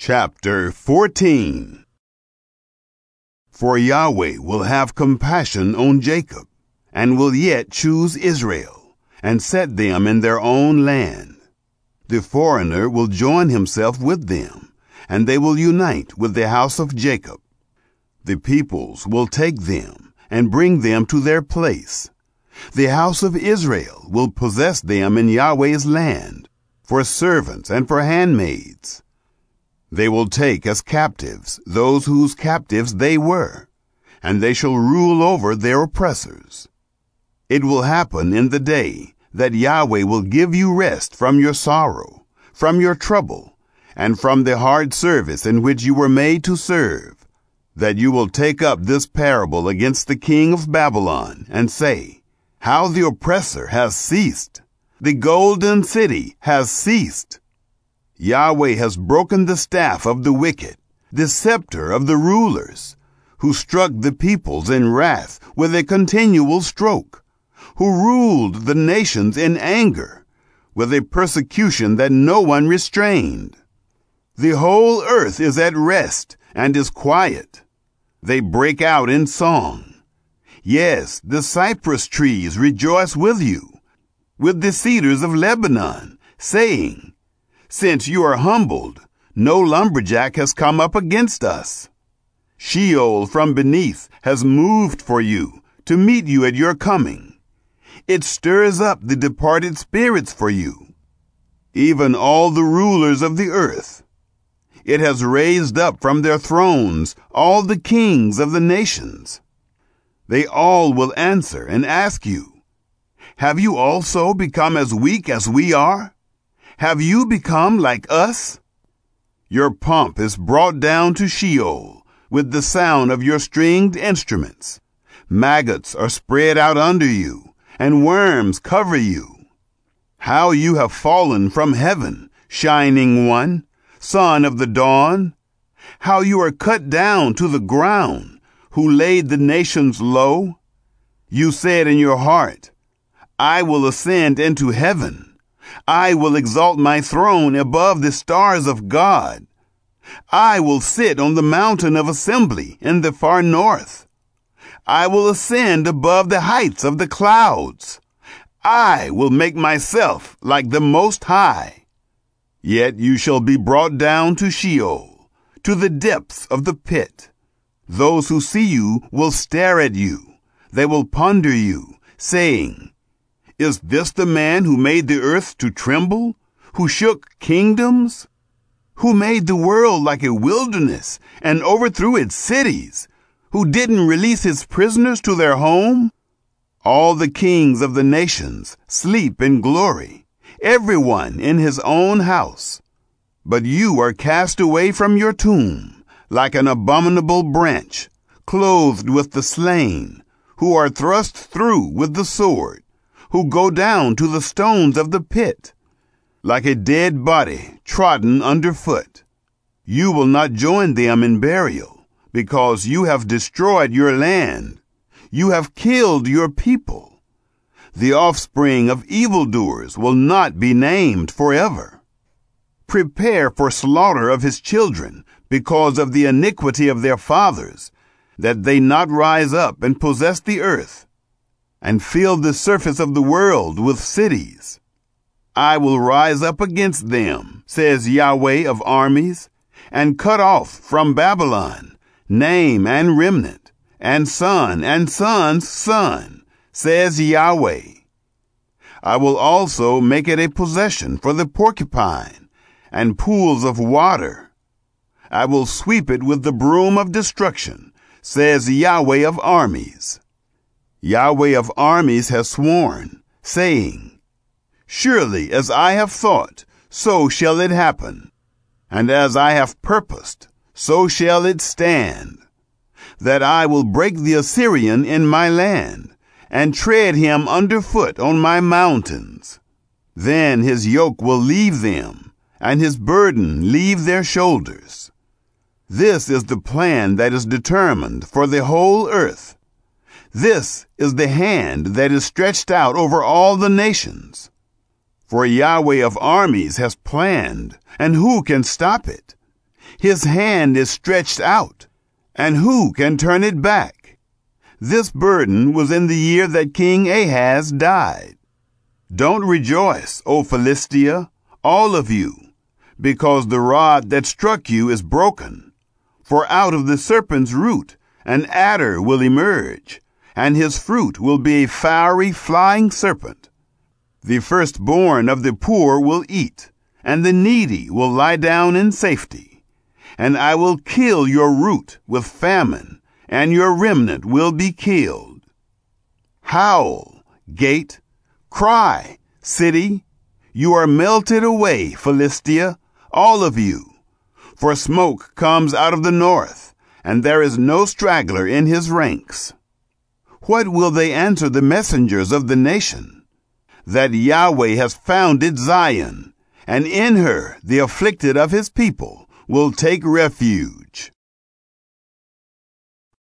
Chapter 14. For Yahweh will have compassion on Jacob, and will yet choose Israel, and set them in their own land. The foreigner will join himself with them, and they will unite with the house of Jacob. The peoples will take them, and bring them to their place. The house of Israel will possess them in Yahweh's land, for servants and for handmaids. They will take as captives those whose captives they were, and they shall rule over their oppressors. It will happen in the day that Yahweh will give you rest from your sorrow, from your trouble, and from the hard service in which you were made to serve, that you will take up this parable against the king of Babylon, and say, How the oppressor has ceased! The golden city has ceased! Yahweh has broken the staff of the wicked, the scepter of the rulers, who struck the peoples in wrath with a continual stroke, who ruled the nations in anger, with a persecution that no one restrained. The whole earth is at rest and is quiet. They break out in song. Yes, the cypress trees rejoice with you, with the cedars of Lebanon, saying, Since you are humbled, no lumberjack has come up against us. Sheol from beneath has moved for you to meet you at your coming. It stirs up the departed spirits for you, even all the rulers of the earth. It has raised up from their thrones all the kings of the nations. They all will answer and ask you, Have you also become as weak as we are? Have you become like us? Your pomp is brought down to Sheol with the sound of your stringed instruments. Maggots are spread out under you, and worms cover you. How you have fallen from heaven, shining one, son of the dawn! How you are cut down to the ground, who laid the nations low! You said in your heart, I will ascend into heaven. I will exalt my throne above the stars of God. I will sit on the mountain of assembly in the far north. I will ascend above the heights of the clouds. I will make myself like the Most High. Yet you shall be brought down to Sheol, to the depths of the pit. Those who see you will stare at you. They will ponder you, saying, Is this the man who made the earth to tremble, who shook kingdoms, who made the world like a wilderness and overthrew its cities, who didn't release his prisoners to their home? All the kings of the nations sleep in glory, everyone in his own house. But you are cast away from your tomb like an abominable branch, clothed with the slain, who are thrust through with the sword, who go down to the stones of the pit, like a dead body trodden underfoot. You will not join them in burial, because you have destroyed your land. You have killed your people. The offspring of evildoers will not be named forever. Prepare for slaughter of his children, because of the iniquity of their fathers, that they not rise up and possess the earth, and fill the surface of the world with cities. I will rise up against them, says Yahweh of armies, and cut off from Babylon name and remnant, and son's son, says Yahweh. I will also make it a possession for the porcupine, and pools of water. I will sweep it with the broom of destruction, says Yahweh of armies. Yahweh of armies has sworn, saying, Surely as I have thought, so shall it happen, and as I have purposed, so shall it stand, that I will break the Assyrian in my land, and tread him underfoot on my mountains. Then his yoke will leave them, and his burden leave their shoulders. This is the plan that is determined for the whole earth. This is the hand that is stretched out over all the nations. For Yahweh of armies has planned, and who can stop it? His hand is stretched out, and who can turn it back? This burden was in the year that King Ahaz died. Don't rejoice, O Philistia, all of you, because the rod that struck you is broken. For out of the serpent's root an adder will emerge, and his fruit will be a fiery flying serpent. The firstborn of the poor will eat, and the needy will lie down in safety. And I will kill your root with famine, and your remnant will be killed. Howl, gate, cry, city, you are melted away, Philistia, all of you. For smoke comes out of the north, and there is no straggler in his ranks. What will they answer the messengers of the nation? That Yahweh has founded Zion, and in her the afflicted of his people will take refuge.